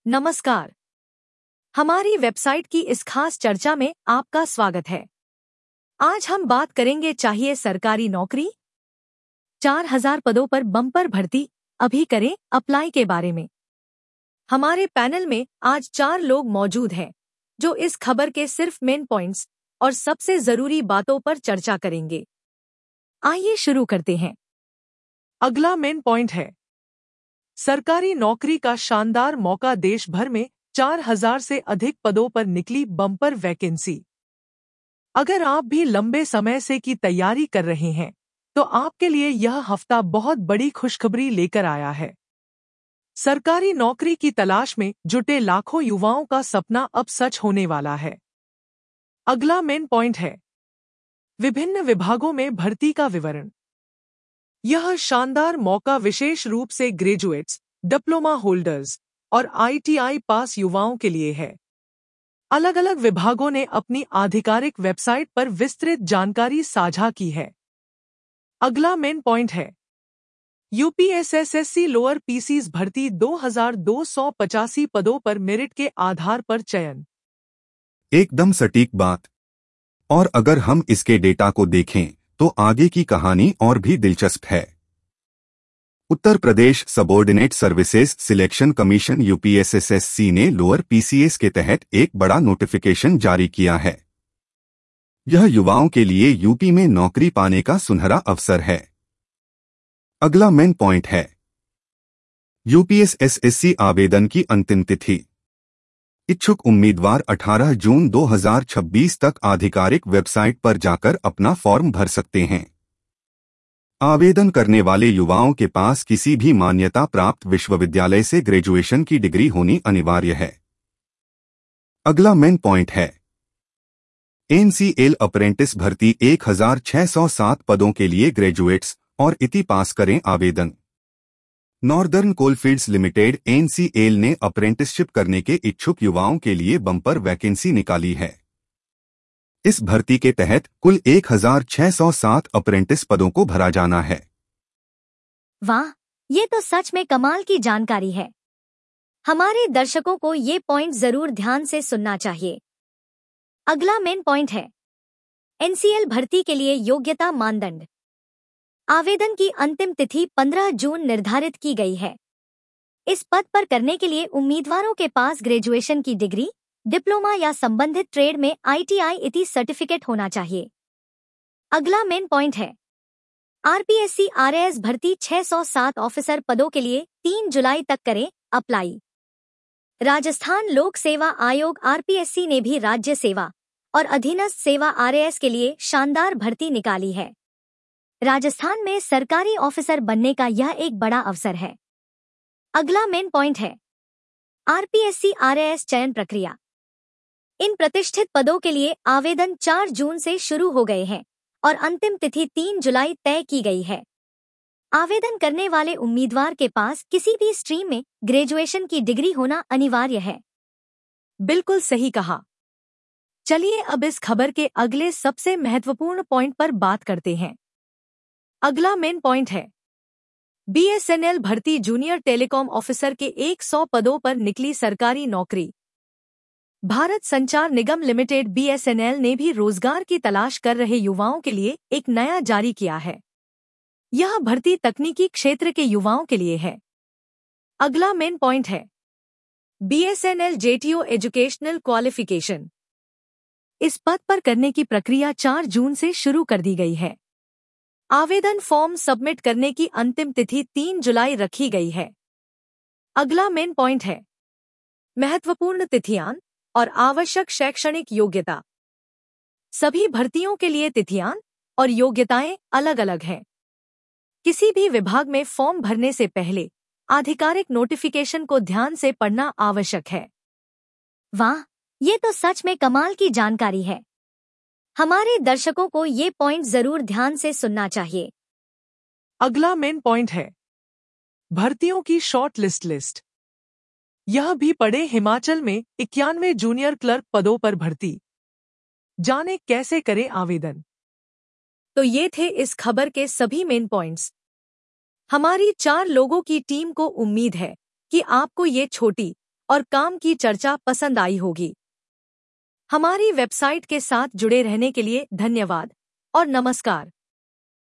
नमस्कार। हमारी वेबसाइट की इस खास चर्चा में आपका स्वागत है। आज हम बात करेंगे चाहिए सरकारी नौकरी 4000 पदों पर बम्पर भर्ती, अभी करें अप्लाई के बारे में। हमारे पैनल में आज 4 लोग मौजूद हैं जो इस खबर के सिर्फ मेन पॉइंट्स और सबसे जरूरी बातों पर चर्चा करेंगे। आइए शुरू करते हैं। अगला मेन पॉइंट है सरकारी नौकरी का शानदार मौका। देश भर में 4000 से अधिक पदों पर निकली बम्पर वैकेंसी। अगर आप भी लंबे समय से की तैयारी कर रहे हैं तो आपके लिए यह हफ्ता बहुत बड़ी खुशखबरी लेकर आया है। सरकारी नौकरी की तलाश में जुटे लाखों युवाओं का सपना अब सच होने वाला है। अगला मेन पॉइंट है विभिन्न विभागों में भर्ती का विवरण। यह शानदार मौका विशेष रूप से ग्रेजुएट्स, डिप्लोमा होल्डर्स और ITI पास युवाओं के लिए है। अलग अलग विभागों ने अपनी आधिकारिक वेबसाइट पर विस्तृत जानकारी साझा की है। अगला मेन पॉइंट है UPSSSC लोअर PCs भर्ती 2285 पदों पर मेरिट के आधार पर चयन। एकदम सटीक बात। और अगर हम इसके डेटा को देखें तो आगे की कहानी और भी दिलचस्प है। Uttar Pradesh subordinate services selection commission UPSSSC ने लोअर PCS के तहत एक बड़ा नोटिफिकेशन जारी किया है। यह युवाओं के लिए यूपी में नौकरी पाने का सुनहरा अवसर है। अगला मेन पॉइंट है UPSSSC आवेदन की अंतिम तिथि। इच्छुक उम्मीदवार 18 जून 2026 तक आधिकारिक वेबसाइट पर जाकर अपना फॉर्म भर सकते हैं। आवेदन करने वाले युवाओं के पास किसी भी मान्यता प्राप्त विश्वविद्यालय से ग्रेजुएशन की डिग्री होनी अनिवार्य है। अगला मेन पॉइंट है NCL अप्रेंटिस भर्ती 1607 पदों के लिए ग्रेजुएट्स और ITI पास करें आवेदन। नॉर्दर्न कोलफील्ड्स लिमिटेड NCL ने अप्रेंटिसशिप करने के इच्छुक युवाओं के लिए बम्पर वैकेंसी निकाली है। इस भर्ती के तहत कुल 1607 अप्रेंटिस पदों को भरा जाना है। वाह, ये तो सच में कमाल की जानकारी है। हमारे दर्शकों को ये पॉइंट जरूर ध्यान से सुनना चाहिए। अगला मेन पॉइंट है NCL भर्ती के लिए योग्यता मानदंड। आवेदन की अंतिम तिथि 15 जून निर्धारित की गई है। इस पद पर करने के लिए उम्मीदवारों के पास ग्रेजुएशन की डिग्री, डिप्लोमा या संबंधित ट्रेड में ITI ITI सर्टिफिकेट होना चाहिए। अगला मेन पॉइंट है RPSC RAS भर्ती 607 ऑफिसर पदों के लिए 3 जुलाई तक करें अप्लाई। राजस्थान लोक सेवा आयोग RPSC ने भी राज्य सेवा और अधीनस्थ सेवा RAS के लिए शानदार भर्ती निकाली है। राजस्थान में सरकारी ऑफिसर बनने का यह एक बड़ा अवसर है। अगला मेन पॉइंट है RPSC RAS चयन प्रक्रिया। इन प्रतिष्ठित पदों के लिए आवेदन 4 जून से शुरू हो गए हैं और अंतिम तिथि 3 जुलाई तय की गई है। आवेदन करने वाले उम्मीदवार के पास किसी भी स्ट्रीम में ग्रेजुएशन की डिग्री होना अनिवार्य है। बिल्कुल सही कहा। चलिए अब इस खबर के अगले सबसे महत्वपूर्ण पॉइंट पर बात करते हैं। अगला मेन पॉइंट है BSNL भर्ती जूनियर टेलीकॉम ऑफिसर के 100 पदों पर निकली सरकारी नौकरी। भारत संचार निगम लिमिटेड BSNL ने भी रोजगार की तलाश कर रहे युवाओं के लिए एक नया जारी किया है। यह भर्ती तकनीकी क्षेत्र के युवाओं के लिए है। अगला मेन पॉइंट है BSNL JTO एजुकेशनल क्वालिफिकेशन। इस पद पर करने की प्रक्रिया 4 जून से शुरू कर दी गई है। आवेदन फॉर्म सबमिट करने की अंतिम तिथि 3 जुलाई रखी गई है। अगला मेन पॉइंट है महत्वपूर्ण तिथियां और आवश्यक शैक्षणिक योग्यता। सभी भर्तियों के लिए तिथियां और योग्यताएं अलग अलग हैं। किसी भी विभाग में फॉर्म भरने से पहले आधिकारिक नोटिफिकेशन को ध्यान से पढ़ना आवश्यक है। वाह, ये तो सच में कमाल की जानकारी है। हमारे दर्शकों को ये पॉइंट जरूर ध्यान से सुनना चाहिए। अगला मेन पॉइंट है भर्तियों की शॉर्ट लिस्ट। यह भी पढ़े हिमाचल में 91 जूनियर क्लर्क पदों पर भर्ती। जाने कैसे करें आवेदन। तो ये थे इस खबर के सभी मेन पॉइंट्स। हमारी 4 लोगों की टीम को उम्मीद है कि आपको ये छोटी और काम की चर्चा पसंद आई होगी। हमारी वेबसाइट के साथ जुड़े रहने के लिए धन्यवाद और नमस्कार।